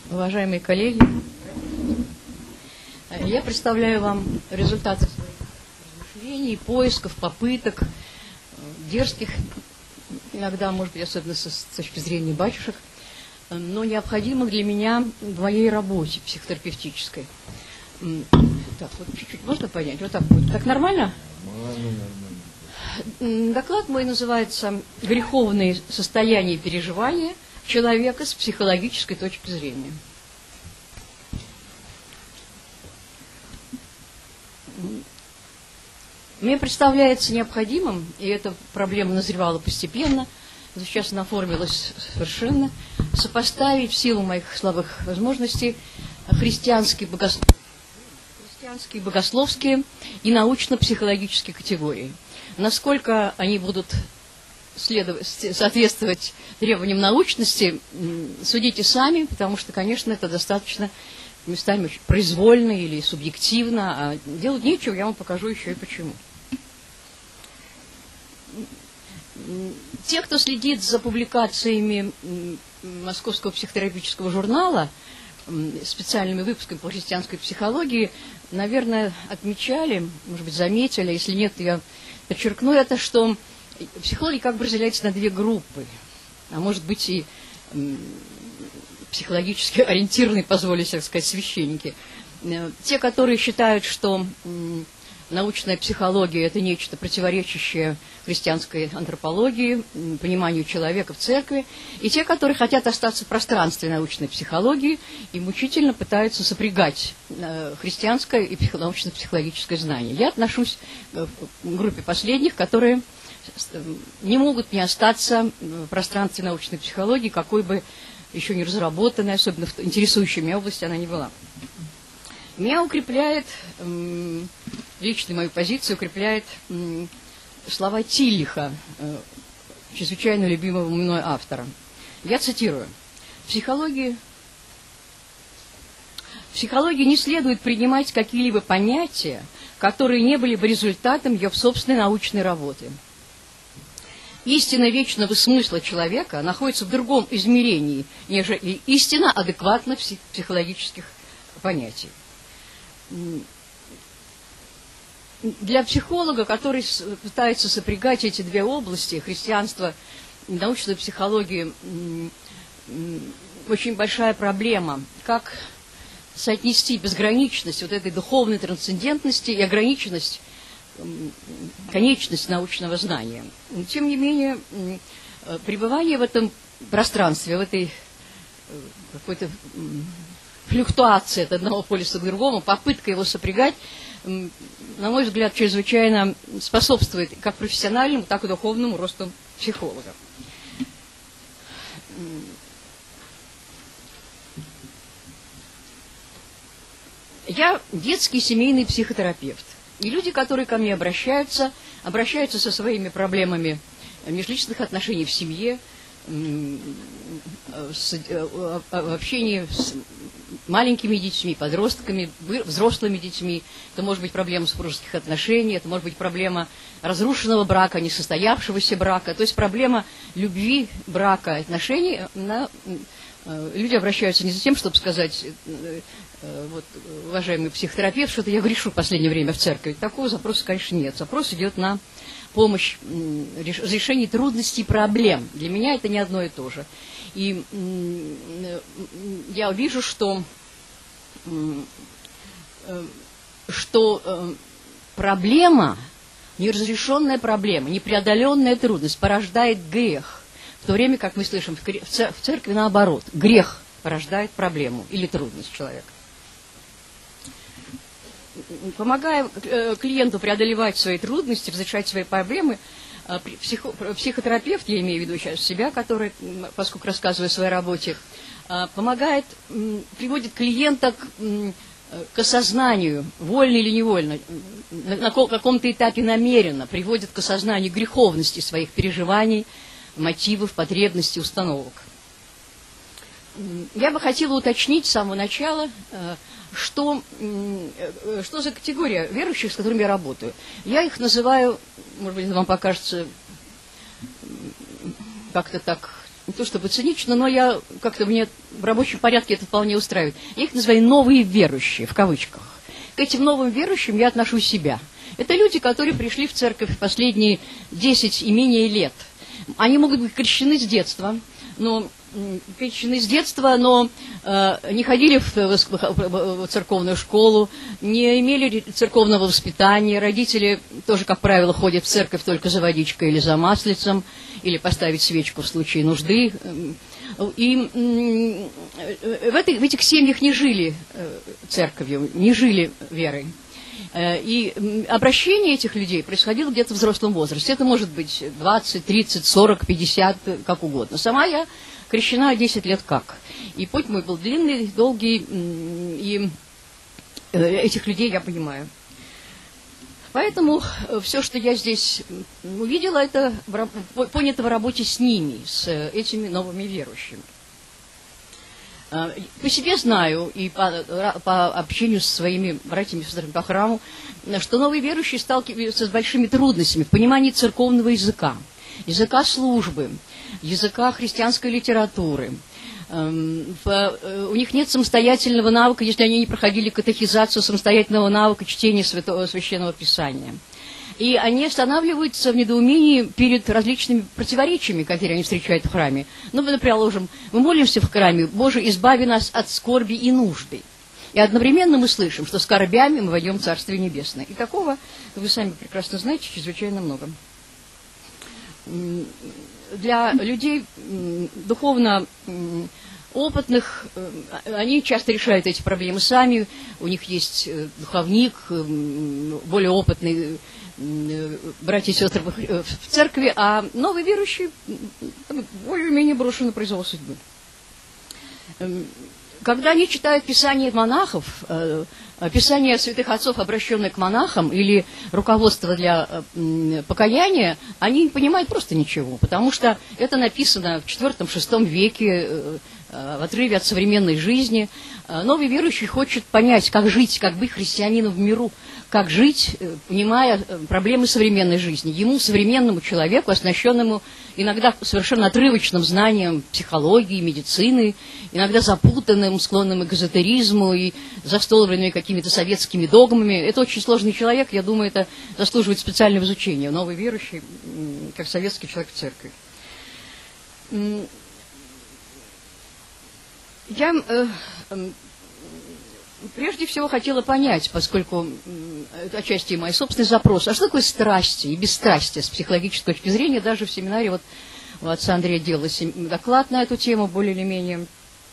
Уважаемые коллеги, я представляю вам результаты своих размышлений, поисков, попыток, дерзких, иногда, может быть, особенно с точки зрения батюшек, но необходимых для меня в моей работе психотерапевтической. Так, вот чуть-чуть можно понять? Вот так будет. Так нормально? Доклад мой называется «Греховные состояния и переживания человека с психологической точки зрения». Мне представляется необходимым, и эта проблема назревала постепенно, сейчас она оформилась совершенно, сопоставить в силу моих слабых возможностей христианские, богословские и научно-психологические категории. Насколько они будут соответствовать требованиям научности, судите сами, потому что, конечно, это достаточно местами очень произвольно или субъективно, а делать нечего, я вам покажу еще и почему. Те, кто следит за публикациями Московского психотерапевтического журнала, специальными выпусками по христианской психологии, наверное, отмечали, может быть, заметили, если нет, я подчеркну это, что психологи как бы разделяются на две группы, а может быть и психологически ориентированные, позволю себе сказать, священники. Те, которые считают, что научная психология – это нечто противоречащее христианской антропологии, пониманию человека в церкви, и те, которые хотят остаться в пространстве научной психологии и мучительно пытаются сопрягать христианское и научно-психологическое знание. Я отношусь к группе последних, которые не могут не остаться в пространстве научной психологии, какой бы еще не разработанной, особенно в интересующей меня области, она не была. Меня укрепляет, лично мою позицию укрепляет слова Тиллиха, чрезвычайно любимого мной автора. Я цитирую. В психологии не следует принимать какие-либо понятия, которые не были бы результатом ее собственной научной работы. Истина вечного смысла человека находится в другом измерении, нежели истина адекватных психологических понятий. Для психолога, который пытается сопрягать эти две области, христианство и научную психологию, очень большая проблема, как соотнести безграничность вот этой духовной трансцендентности и ограниченность, конечность научного знания. Но, тем не менее, пребывание в этом пространстве, в этой какой-то флюктуации от одного полюса к другому, попытка его сопрягать, на мой взгляд, чрезвычайно способствует как профессиональному, так и духовному росту психолога. Я детский семейный психотерапевт. И люди, которые ко мне обращаются со своими проблемами межличностных отношений в семье, в общении с маленькими детьми, подростками, взрослыми детьми. Это может быть проблема супружеских отношений, это может быть проблема разрушенного брака, несостоявшегося брака, то есть проблема любви, брака, отношений. Люди обращаются не за тем, чтобы сказать, вот, уважаемый психотерапевт, что-то я грешу в последнее время в церкви. Такого запроса, конечно, нет. Запрос идет на помощь в решении трудностей и проблем. Для меня это не одно и то же. И я вижу, что проблема, неразрешенная проблема, непреодоленная трудность порождает грех. В то время, как мы слышим, в церкви наоборот, грех порождает проблему или трудность человека. Помогая клиенту преодолевать свои трудности, разрешать свои проблемы, психотерапевт, я имею в виду сейчас себя, который, поскольку рассказываю о своей работе, помогает, приводит клиента к осознанию, вольно или невольно, на каком-то этапе намеренно приводит к осознанию греховности своих переживаний, мотивов, потребностей, установок. Я бы хотела уточнить с самого начала, что за категория верующих, с которыми я работаю. Я их называю, может быть, вам покажется как-то так то чтобы цинично, но я как-то мне в рабочем порядке это вполне устраивает. Я их называю «новые верующие», в кавычках. К этим новым верующим я отношу себя. Это люди, которые пришли в церковь в последние 10 и менее лет. Они могут быть крещены с детства, но не ходили в церковную школу, не имели церковного воспитания. Родители тоже, как правило, ходят в церковь только за водичкой или за маслицем, или поставить свечку в случае нужды. И в этих семьях не жили церковью, не жили верой. И обращение этих людей происходило где-то в взрослом возрасте. Это может быть 20, 30, 40, 50, как угодно. Сама я крещена 10 лет как. И путь мой был длинный, долгий, и этих людей я понимаю. Поэтому все, что я здесь увидела, это понято в работе с ними, с этими новыми верующими. По себе знаю и по общению со своими братьями и сестрами по храму, что новые верующие сталкиваются с большими трудностями в понимании церковного языка, языка службы, языка христианской литературы. У них нет самостоятельного навыка, если они не проходили катехизацию, самостоятельного навыка чтения Священного Писания. И они останавливаются в недоумении перед различными противоречиями, которые они встречают в храме. Ну, например, мы молимся в храме: «Боже, избави нас от скорби и нужды». И одновременно мы слышим, что скорбями мы войдем в Царствие Небесное. И такого, вы сами прекрасно знаете, чрезвычайно много. Для людей духовно опытных, они часто решают эти проблемы сами, у них есть духовник, более опытный, братья и сестры в церкви, а новые верующие более-менее брошены на произвол судьбы. Когда они читают Писание монахов, Писание святых отцов, обращенное к монахам, или руководство для покаяния, они не понимают просто ничего, потому что это написано в IV-VI веке, в отрыве от современной жизни. Новый верующий хочет понять, как жить, как быть христианином в миру, как жить, понимая проблемы современной жизни. Ему, современному человеку, оснащенному иногда совершенно отрывочным знанием психологии, медицины, иногда запутанным, склонным к эзотеризму и застолбленным какими-то советскими догмами. Это очень сложный человек, я думаю, это заслуживает специального изучения. Новый верующий, как советский человек в церкви. Я прежде всего хотела понять, поскольку это отчасти мой собственный запрос, а что такое страсти и бесстрастие с психологической точки зрения? Даже в семинаре вот у отца Андрея делался доклад на эту тему, более или менее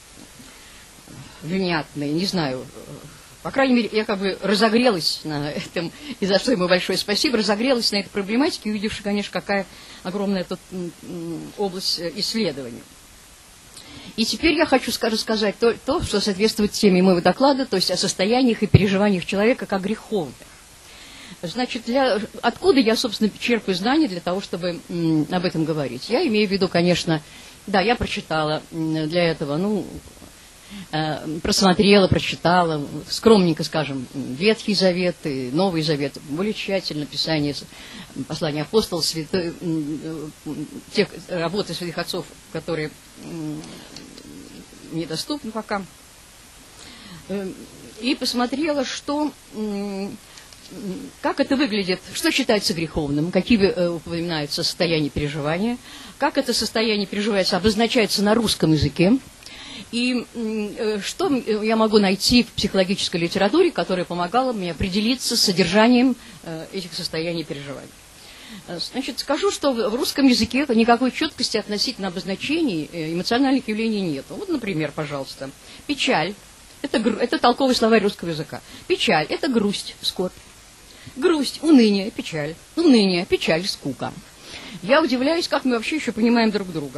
внятный, не знаю. По крайней мере, я как бы разогрелась на этом, и за что ему большое спасибо, разогрелась на этой проблематике, увидевши, конечно, какая огромная тут область исследований. И теперь я хочу рассказать то, что соответствует теме моего доклада, то есть о состояниях и переживаниях человека как греховных. Значит, откуда я, собственно, черпаю знания для того, чтобы об этом говорить? Я имею в виду, конечно, да, я прочитала для этого, просмотрела, прочитала, скромненько, скажем, Ветхий Завет и Новый Завет, более тщательно Писание, послания апостолов, те работы святых отцов, которые недоступны пока. И посмотрела, как это выглядит, что считается греховным, какие упоминаются состояния переживания, как это состояние переживается, обозначается на русском языке, и что я могу найти в психологической литературе, которая помогала мне определиться с содержанием этих состояний переживаний. Значит, скажу, что в русском языке никакой четкости относительно обозначений эмоциональных явлений нет. Вот, например, пожалуйста, печаль – это толковый словарь русского языка. Печаль – это грусть, скорбь. Грусть, уныние, печаль, скука. Я удивляюсь, как мы вообще еще понимаем друг друга.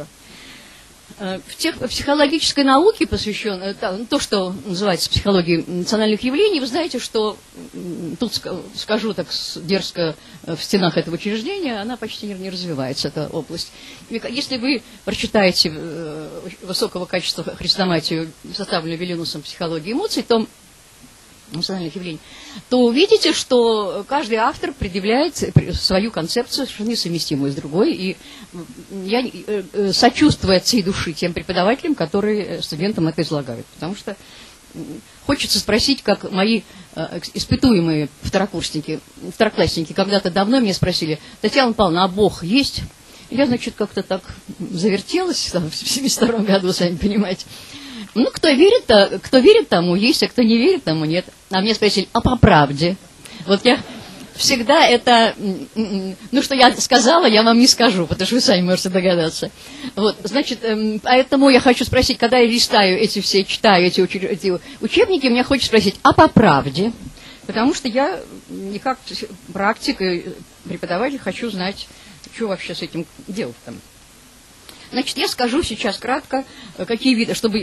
В психологической науке, посвященной то, что называется психологией национальных явлений, вы знаете, что, тут скажу так дерзко, в стенах этого учреждения, она почти не развивается, эта область. Если вы прочитаете высокого качества хрестоматию, составленную Виленусом «Психология эмоций», то эмоциональных явлений, то увидите, что каждый автор предъявляет свою концепцию, совершенно несовместимую с другой. И я сочувствую от всей души тем преподавателям, которые студентам это излагают. Потому что хочется спросить, как мои испытуемые второклассники когда-то давно меня спросили: Татьяна Павловна, а Бог есть? Я, значит, как-то так завертелась там, в 1972 году, сами понимаете. Ну, кто верит, тому есть, а кто не верит, тому нет. А мне спросили: а по правде? Вот я всегда это... Ну, что я сказала, я вам не скажу, потому что вы сами можете догадаться. Вот, значит, поэтому я хочу спросить, когда я читаю эти учебники, мне хочется спросить: а по правде? Потому что я, не как практик и преподаватель, хочу знать, что вообще с этим делать там. Значит, я скажу сейчас кратко, какие виды, чтобы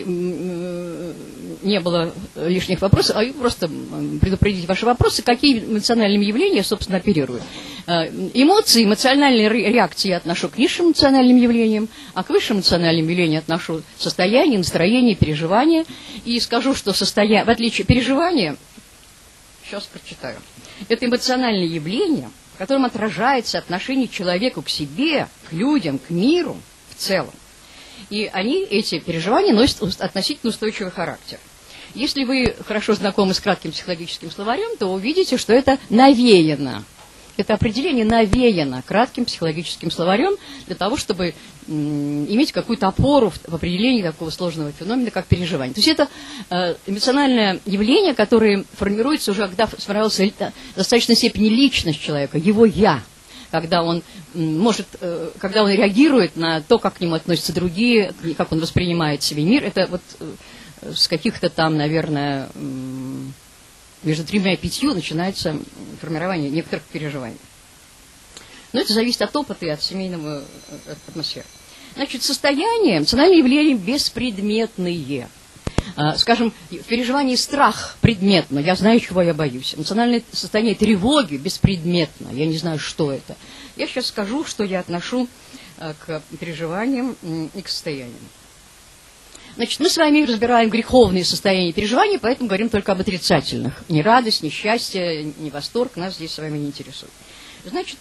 не было лишних вопросов, а просто предупредить ваши вопросы, какие эмоциональными явлениями, собственно, оперируют. Эмоции, эмоциональные реакции я отношу к низшим эмоциональным явлениям, а к высшим эмоциональным явлениям отношу состояние, настроение, переживание. И скажу, что в отличие от переживания, сейчас прочитаю, это эмоциональное явление, в котором отражается отношение человека к себе, к людям, к миру в целом. И эти переживания носят относительно устойчивый характер. Если вы хорошо знакомы с кратким психологическим словарем, то увидите, что это навеяно. Это определение навеяно кратким психологическим словарем для того, чтобы иметь какую-то опору в определении такого сложного феномена, как переживание. То есть это эмоциональное явление, которое формируется уже, когда сформировалась в достаточной степени личность человека, его «я», когда он реагирует на то, как к нему относятся другие, как он воспринимает себе мир. Это вот с каких-то там, наверное, между 3 и 5 начинается формирование некоторых переживаний. Но это зависит от опыта и от семейного атмосферы. Значит, состояние, эмоциональные явления беспредметные. Скажем, в переживании страх предметно, я знаю, чего я боюсь. Эмоциональное состояние тревоги беспредметно, я не знаю, что это. Я сейчас скажу, что я отношу к переживаниям и к состояниям. Значит, мы с вами разбираем греховные состояния переживаний, поэтому говорим только об отрицательных. Ни радость, ни счастье, ни восторг нас здесь с вами не интересует. Значит,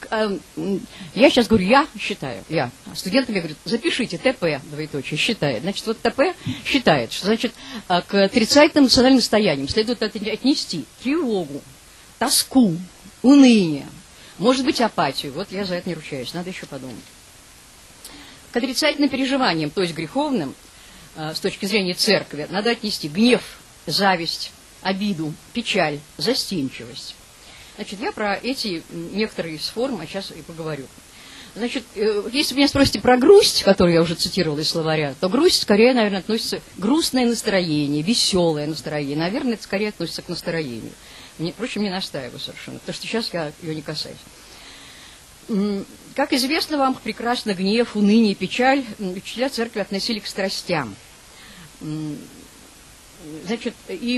я сейчас говорю, я считаю, студенты мне говорят, запишите ТП, двоеточие, считает. Значит, вот ТП считает, что, значит, к отрицательным эмоциональным состояниям следует отнести тревогу, тоску, уныние, может быть, апатию. Вот я за это не ручаюсь, надо еще подумать. К отрицательным переживаниям, то есть греховным, с точки зрения церкви, надо отнести гнев, зависть, обиду, печаль, застенчивость. Значит, я про эти некоторые из форм, а сейчас и поговорю. Значит, если вы меня спросите про грусть, которую я уже цитировала из словаря, то грусть скорее, наверное, относится к грустное настроение, веселое настроение. Наверное, это скорее относится к настроению. Впрочем, не настаиваю совершенно, потому что сейчас я ее не касаюсь. Как известно вам, прекрасно гнев, уныние, печаль учителя церкви относили к страстям. Значит,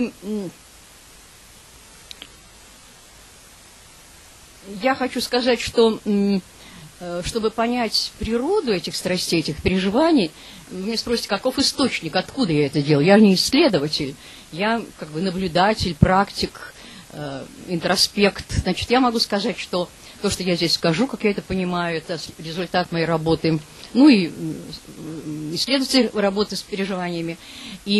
я хочу сказать, что, чтобы понять природу этих страстей, этих переживаний, вы меня спросите, каков источник, откуда я это делаю? Я не исследователь, я как бы наблюдатель, практик, интроспект. Значит, я могу сказать, что то, что я здесь скажу, как я это понимаю, это результат моей работы, ну и исследователь работы с переживаниями, и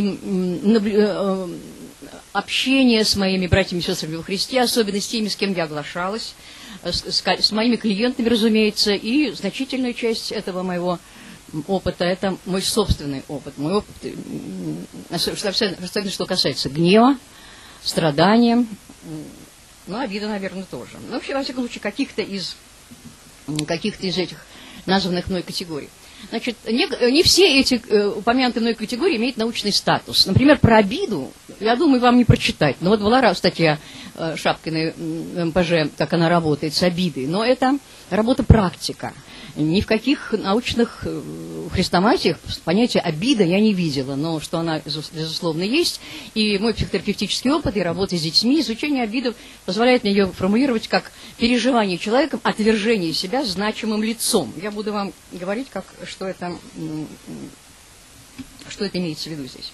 общение с моими братьями и сестрами во Христе, особенно с теми, с кем я оглашалась, с моими клиентами, разумеется, и значительная часть этого моего опыта – это мой собственный опыт. Мой опыт, особенно что касается гнева, страдания, ну, обида, наверное, тоже. Но вообще, во всяком случае, каких-то из этих названных мной категорий. Значит, не все эти упомянутые мной категории имеют научный статус. Например, про обиду, я думаю, вам не прочитать. Но вот была статья Шапкиной МПЖ, как она работает с обидой. Но это работа-практика. Ни в каких научных хрестоматиях понятия обида я не видела, но что она, безусловно, есть. И мой психотерапевтический опыт и работа с детьми, изучение обиды позволяет мне ее формулировать как переживание человеком отвержения себя значимым лицом. Я буду вам говорить, что это имеется в виду здесь.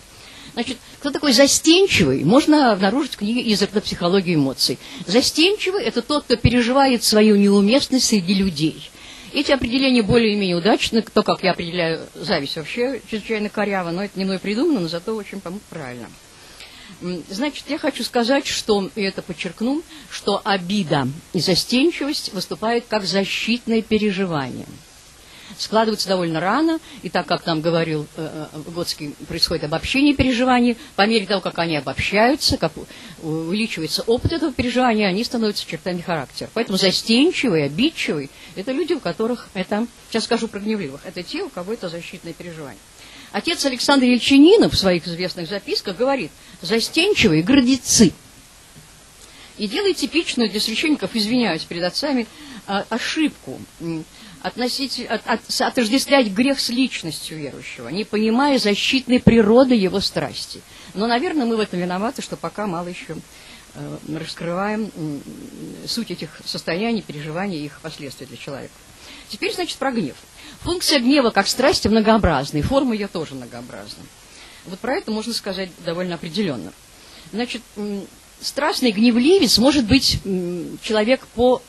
Значит, кто такой застенчивый, можно обнаружить в книге Изерда «Психология эмоций». Застенчивый – это тот, кто переживает свою неуместность среди людей. Эти определения более-менее удачны. То, как я определяю зависть, вообще чрезвычайно коряво, но это не мной придумано, но зато очень, по-моему, правильно. Значит, я хочу сказать, что, и это подчеркну, что обида и застенчивость выступают как защитное переживание. Складываются довольно рано, и так как нам говорил Выгодский, происходит обобщение переживаний, по мере того, как они обобщаются, как увеличивается опыт этого переживания, они становятся чертами характера. Поэтому застенчивый, обидчивый – это люди, у которых это, сейчас скажу про гневливых, это те, у кого это защитное переживание. Отец Александр Ельчининов в своих известных записках говорит: застенчивые гордецы. И делает типичную для священников, извиняюсь перед отцами, ошибку отождествлять грех с личностью верующего, не понимая защитной природы его страсти. Но, наверное, мы в этом виноваты, что пока мало еще раскрываем суть этих состояний, переживаний и их последствий для человека. Теперь, значит, про гнев. Функция гнева как страсти многообразна, и форма ее тоже многообразна. Вот про это можно сказать довольно определенно. Значит, страстный гневливец может быть человек по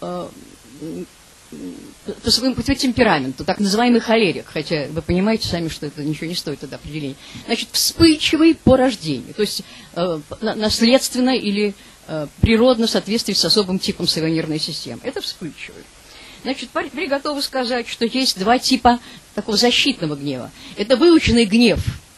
своему темпераменту, так называемый холерик, хотя вы понимаете сами, что это ничего не стоит тогда определения. Значит, вспыльчивый по рождению, то есть наследственно или природно в соответствии с особым типом своей нервной системы. Это вспыльчивый. Значит, теперь готовы сказать, что есть два типа такого защитного гнева. Это выученный гнев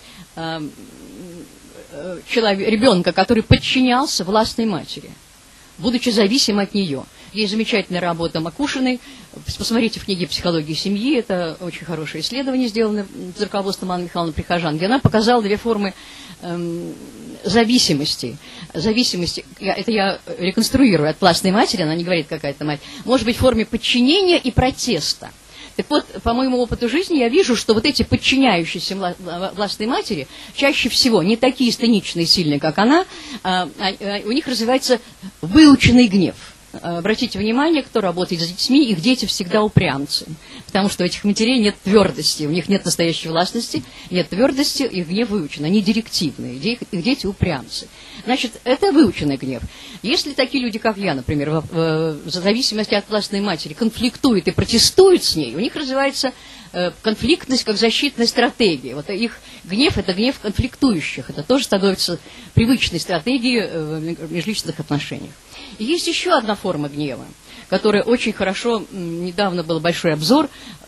ребенка, который подчинялся властной матери, будучи зависим от нее. Есть замечательная работа Макушиной. Посмотрите в книге «Психология семьи». Это очень хорошее исследование, сделано под руководством Анны Михайловны Прихожан, где она показала две формы зависимости. Это я реконструирую от властной матери, она не говорит какая-то мать. Может быть в форме подчинения и протеста. Так вот, по моему опыту жизни я вижу, что вот эти подчиняющиеся властной матери чаще всего не такие стеничные и сильные, как она, у них развивается выученный гнев. Обратите внимание, кто работает с детьми, их дети всегда упрямцы, потому что у этих матерей нет твердости, у них нет настоящей властности, нет твердости, их гнев выучен, они директивные, их дети упрямцы. Значит, это выученный гнев. Если такие люди, как я, например, в зависимости от властной матери, конфликтуют и протестуют с ней, у них развивается конфликтность как защитная стратегия. Вот их гнев – это гнев конфликтующих, это тоже становится привычной стратегией в межличностных отношениях. И есть еще одна форма гнева, которая очень хорошо, недавно был большой обзор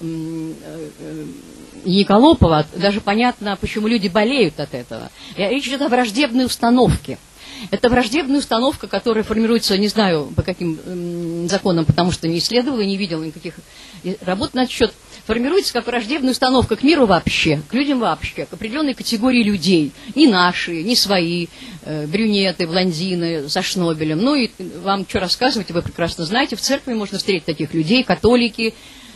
Николопова, даже понятно, почему люди болеют от этого. Речь идет о враждебной установке. Это враждебная установка, которая формируется, не знаю по каким законам, потому что не исследовала и не видела никаких работ на этот счет, формируется как враждебная установка к миру вообще, к людям вообще, к определенной категории людей, не наши, не свои, брюнеты, блондины, со шнобелем. Ну и вам что рассказывать, вы прекрасно знаете, в церкви можно встретить таких людей, католики,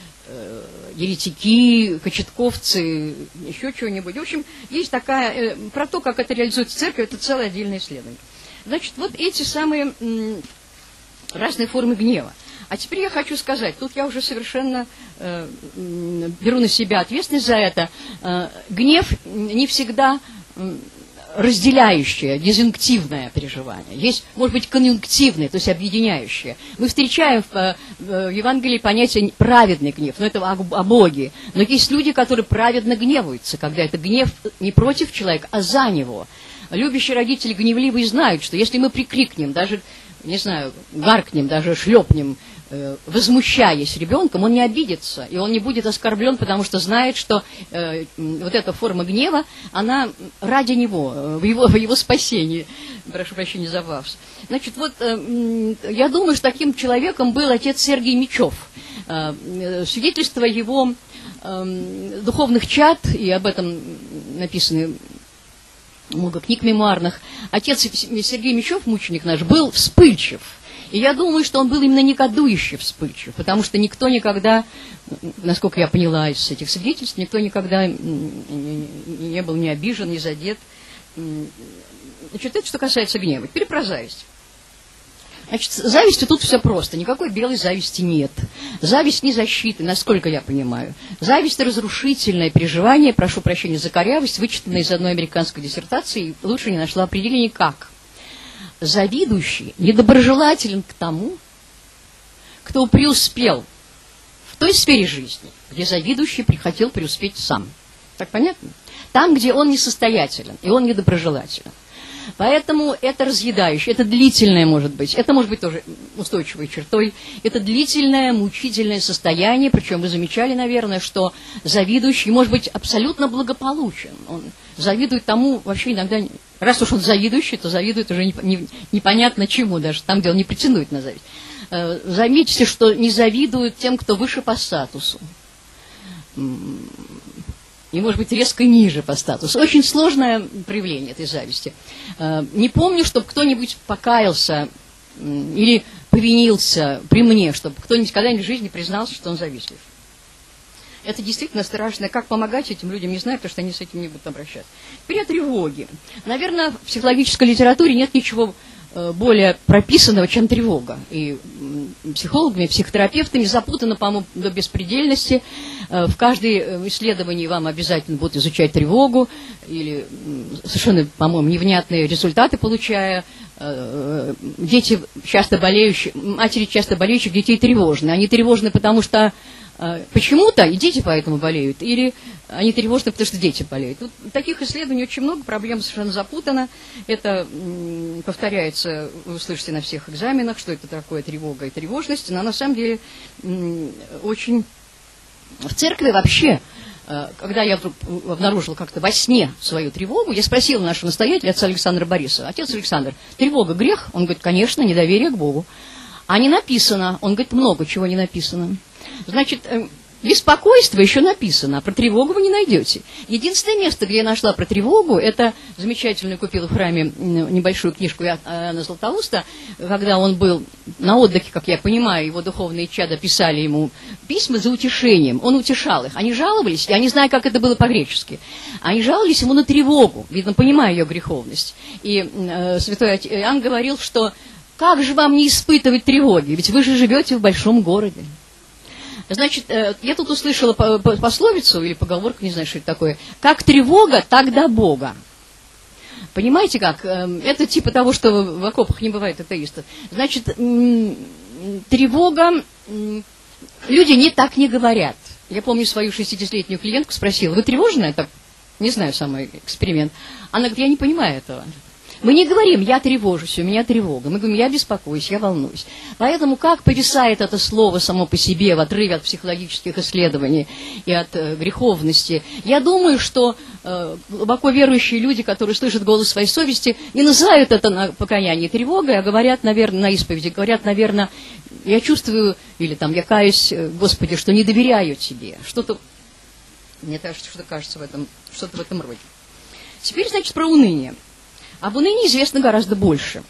еретики, кочетковцы, еще чего-нибудь. В общем, есть такая, про то, как это реализуется в церкви, это целое отдельное исследование. Значит, вот эти самые разные формы гнева. А теперь я хочу сказать, тут я уже совершенно беру на себя ответственность за это. Гнев не всегда разделяющее, дизъюнктивное переживание. Есть, может быть, конъюнктивное, то есть объединяющее. Мы встречаем в Евангелии понятие праведный гнев, но это о Боге. Но есть люди, которые праведно гневаются, когда это гнев не против человека, а за него. Любящие родители гневливые знают, что если мы прикрикнем, даже, не знаю, гаркнем, даже шлепнем, возмущаясь ребенком, он не обидится, и он не будет оскорблен, потому что знает, что вот эта форма гнева, она ради него, в его спасении. Прошу прощения за вавс. Значит, вот я думаю, что таким человеком был отец Сергий Мечев. Свидетельство его духовных чад, и об этом написаны много книг мемуарных. Отец Сергей Мечев, мученик наш, был вспыльчив. И я думаю, что он был именно негодующе вспыльчив, потому что никто никогда, насколько я поняла из этих свидетельств, никто никогда не был ни обижен, ни задет. Значит, это что касается гнева. Теперь про зависть. Значит, с завистью тут все просто. Никакой белой зависти нет. Зависть не защита, насколько я понимаю. Зависть – разрушительное переживание, прошу прощения за корявость, вычитанное из одной американской диссертации, лучше не нашла определения как. Завидующий недоброжелателен к тому, кто преуспел в той сфере жизни, где завидующий хотел преуспеть сам. Так понятно? Там, где он несостоятелен, и он недоброжелателен. Поэтому это разъедающее, это длительное может быть, это может быть тоже устойчивой чертой, это длительное, мучительное состояние, причем вы замечали, наверное, что завидующий может быть абсолютно благополучен, он завидует тому вообще иногда, раз уж он завидующий, то завидует уже непонятно чему, даже там, где он не претендует на зависть. Заметьте, что не завидуют тем, кто выше по статусу. И, может быть, резко ниже по статусу. Очень сложное проявление этой зависти. Не помню, чтобы кто-нибудь покаялся или повинился при мне, чтобы кто-нибудь когда-нибудь в жизни признался, что он завистлив. Это действительно страшно. Как помогать этим людям, не знаю, потому что они с этим не будут обращаться. Теперь о тревоге. Наверное, в психологической литературе нет ничего более прописанного, чем тревога. И психологами, психотерапевтами запутано, по-моему, до беспредельности. В каждом исследовании вам обязательно будут изучать тревогу, или совершенно, по-моему, невнятные результаты получая. Дети часто болеющие, матери часто болеющих детей тревожны. Они тревожны, потому что почему-то и дети поэтому болеют, или они тревожны, потому что дети болеют. Тут таких исследований очень много, проблем совершенно запутана. Это повторяется, вы услышите на всех экзаменах, что это такое тревога и тревожность. Но на самом деле очень... В церкви вообще, когда я вдруг обнаружила как-то во сне свою тревогу, я спросила нашего настоятеля, отца Александра Борисова: отец Александр, тревога грех? Он говорит: конечно, недоверие к Богу. А не написано? Он говорит: много чего не написано. Значит, беспокойство еще написано, а про тревогу вы не найдете. Единственное место, где я нашла про тревогу, это замечательную, купила в храме небольшую книжку Иоанна Златоуста, когда он был на отдыхе, как я понимаю, его духовные чада писали ему письма за утешением, он утешал их. Они жаловались, я не знаю, как это было по-гречески, они жаловались ему на тревогу, видно, понимая ее греховность. И святой Иоанн говорил, что как же вам не испытывать тревоги, ведь вы же живете в большом городе. Значит, я тут услышала пословицу или поговорку, не знаю, что это такое. Как тревога, так до Бога. Понимаете как? Это типа того, что в окопах не бывает атеистов. Значит, тревога... Люди не так не говорят. Я помню свою 60-летнюю клиентку, спросила: вы тревожная? Так, не знаю, самый эксперимент. Она говорит: я не понимаю этого. Мы не говорим: я тревожусь, у меня тревога. Мы говорим: я беспокоюсь, я волнуюсь. Поэтому как повисает это слово само по себе в отрыве от психологических исследований и от греховности? Я думаю, что глубоко верующие люди, которые слышат голос своей совести, не называют это на покаяние тревогой, а говорят, наверное, на исповеди, говорят, наверное: я чувствую, или там, я каюсь, Господи, что не доверяю Тебе. Что-то, мне кажется в этом, что-то в этом роде. Теперь, значит, про уныние. Об унынии известно гораздо больше.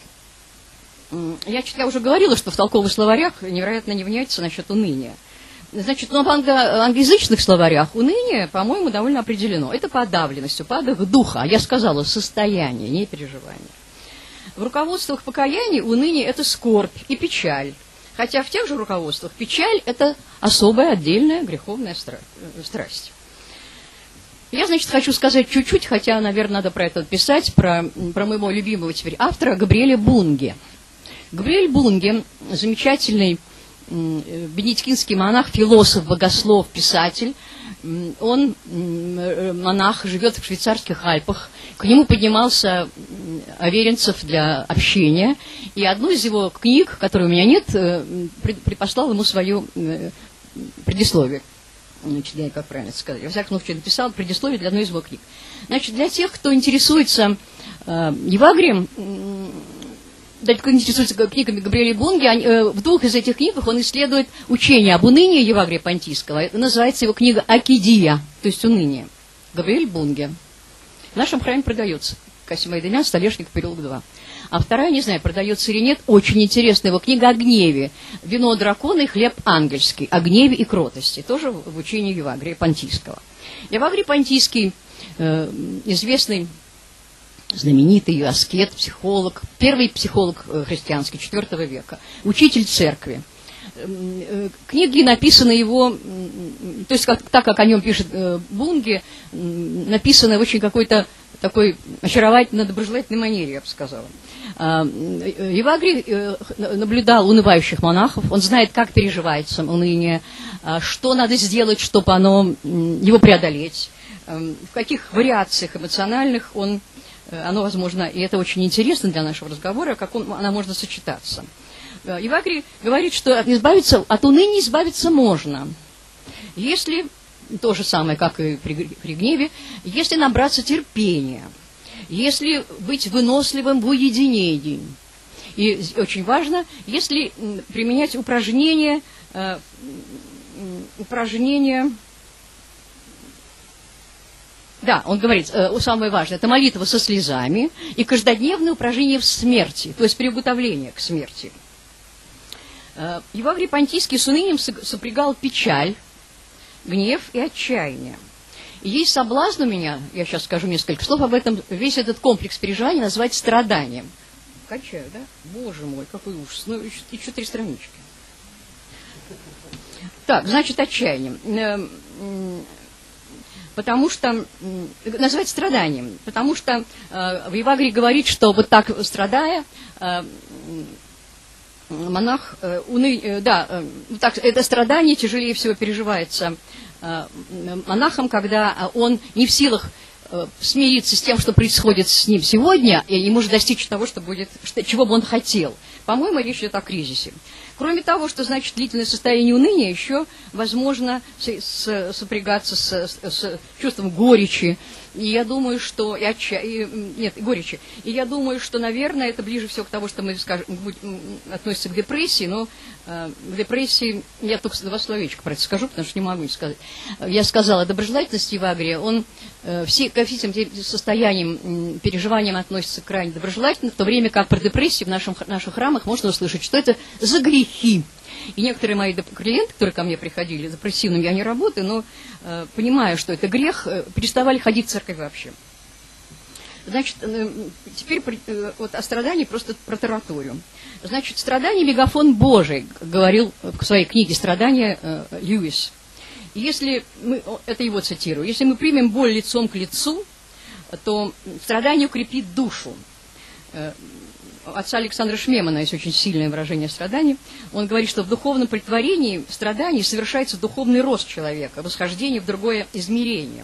Я уже говорила, что в толковых словарях невероятно не вняется насчет уныния. Значит, но в англоязычных словарях уныние, по-моему, довольно определено. Это подавленность, упадок духа. А я сказала, состояние, не переживание. В руководствах покаяния уныние – это скорбь и печаль. Хотя в тех же руководствах печаль – это особая, отдельная греховная страсть. Я, значит, хочу сказать чуть-чуть, хотя, наверное, надо про это писать, про моего любимого теперь автора Габриэля Бунге. Габриэль Бунге – замечательный бенедиктинский монах, философ, богослов, писатель. Он, монах, живет в швейцарских Альпах. К нему поднимался Аверинцев для общения. И одну из его книг, которой у меня нет, припослал ему свое предисловие. Значит, я как правильно сказать. Во всяком случае, написал предисловие для одной из его книг. Значит, для тех, кто интересуется Евагрием, кто интересуется книгами Габриэля Бунге, в двух из этих книгах он исследует учение об унынии Евагрия Понтийского. Это называется его книга «Акидия», то есть уныние. Габриэль Бунге. В нашем храме продается. Касим Айдемян, Столешник, переулок 2. А вторая, не знаю, продается или нет, очень интересная его книга о гневе. «Вино дракона и хлеб ангельский». О гневе и кротости. Тоже в учении Евагрия Понтийского. Евагрий Понтийский, известный знаменитый аскет, психолог, первый психолог христианский IV века, учитель церкви. Книги написаны его, то есть так как о нем пишет Бунге, написаны в очень какой-то такой очаровательно доброжелательной манере, я бы сказала. Евагрий наблюдал унывающих монахов, он знает, как переживается уныние, что надо сделать, чтобы его преодолеть, в каких вариациях эмоциональных оно возможно, и это очень интересно для нашего разговора, как она можно сочетаться. Евагрий говорит, что от уныния избавиться можно, если, то же самое, как и при гневе, если набраться терпения, если быть выносливым в уединении. И очень важно, если применять упражнения, да, он говорит, самое важное, это молитва со слезами и каждодневное упражнение в смерти, то есть приготовление к смерти. Евагрий Понтийский с унынием сопрягал печаль, гнев и отчаяние. И есть соблазн у меня, я сейчас скажу несколько слов об этом, весь этот комплекс переживаний назвать страданием. Качаю, да? Боже мой, какой ужас. Ну, еще 3 странички. Так, значит, отчаянием. Потому что, назвать страданием, потому что Евагрий говорит, что вот так страдая, монах, так, это страдание тяжелее всего переживается монахом, когда он не в силах смириться с тем, что происходит с ним сегодня, и не может достичь того, чего бы он хотел. По-моему, речь идет о кризисе. Кроме того, что значит длительное состояние уныния, еще возможно сопрягаться с чувством горечи. И я думаю, что горечи. И я думаю, что, наверное, это ближе всего к тому, что мы относится к депрессии, но к депрессии я только 2 словечка про это скажу, потому что не могу не сказать. Я сказала, доброжелательность Евагрия, он ко всем состояниям, переживаниям относится крайне доброжелательно, в то время как про депрессию в наших храмах можно услышать, что это за грехи. И некоторые мои клиенты, которые ко мне приходили, депрессивными я не работаю, но понимая, что это грех, переставали ходить в церковь вообще. Значит, теперь вот о страдании просто протараторю. Значит, страдание мегафон Божий, говорил в своей книге «Страдания» Льюис. Если мы, это его цитирую, если мы примем боль лицом к лицу, то страдание укрепит душу. Отца Александра Шмемана есть очень сильное выражение страданий. Он говорит, что в духовном претворении страданий совершается духовный рост человека, восхождение в другое измерение.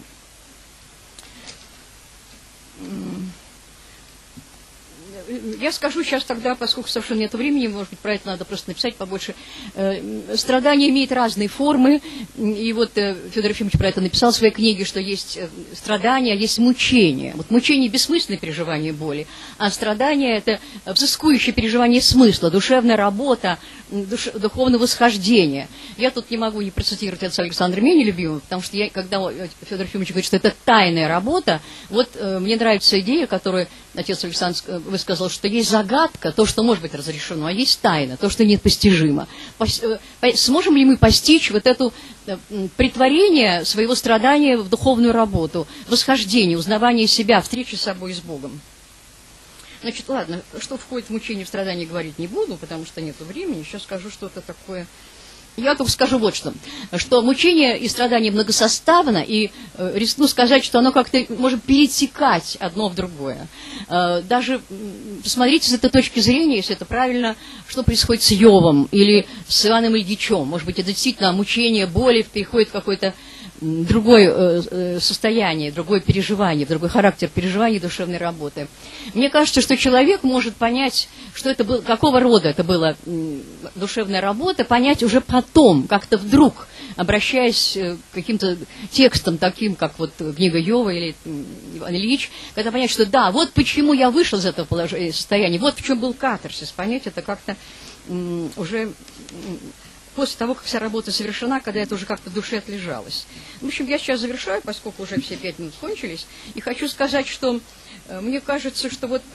Я скажу сейчас тогда, поскольку совершенно нет времени, может быть, про это надо просто написать побольше. Страдания имеют разные формы, и вот Федор Ефимович про это написал в своей книге, что есть страдания, а есть мучения. Вот мучение – бессмысленное переживание боли, а страдания – это взыскующее переживание смысла, душевная работа, духовное восхождение. Я тут не могу не процитировать отца Александра Мени, любимого, потому что когда Федор Ефимович говорит, что это тайная работа, вот мне нравится идея, которую отец Александр высказал, что есть загадка, то, что может быть разрешено, а есть тайна, то, что непостижимо. Сможем ли мы постичь вот это претворение своего страдания в духовную работу, восхождение, узнавание себя, встреча с собой и с Богом? Значит, ладно, что входит в мучение, в страдание, говорить не буду, потому что нет времени, сейчас скажу что-то такое. Я только скажу вот что мучение и страдание многосоставно, и рискну сказать, что оно как-то может перетекать одно в другое. Даже посмотрите с этой точки зрения, если это правильно, что происходит с Йовом или с Иваном Ильичом. Может быть, это действительно мучение, боли переходит в какое-то другое состояние, другое переживание, другой характер переживания душевной работы. Мне кажется, что человек может понять, что это было, какого рода это была душевная работа, понять уже потом, как-то вдруг, обращаясь к каким-то текстам, таким, как вот книга Йова или Иван Ильич, когда понять, что да, вот почему я вышел из этого состояния, вот в чем был катарсис, понять это как-то уже после того, как вся работа совершена, когда это уже как-то в душе отлежалось. В общем, я сейчас завершаю, поскольку уже все 5 минут кончились, и хочу сказать, что мне кажется, что вот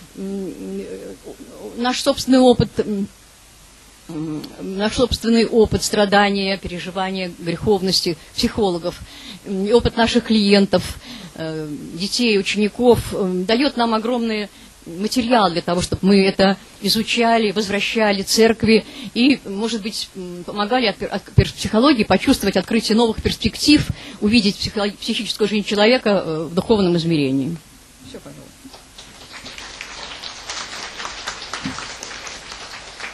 наш собственный опыт страдания, переживания греховности психологов, опыт наших клиентов, детей, учеников, дает нам огромный материал для того, чтобы мы это изучали, возвращали церкви и, может быть, помогали от психологии почувствовать открытие новых перспектив, увидеть психическую жизнь человека в духовном измерении. Все, пожалуйста.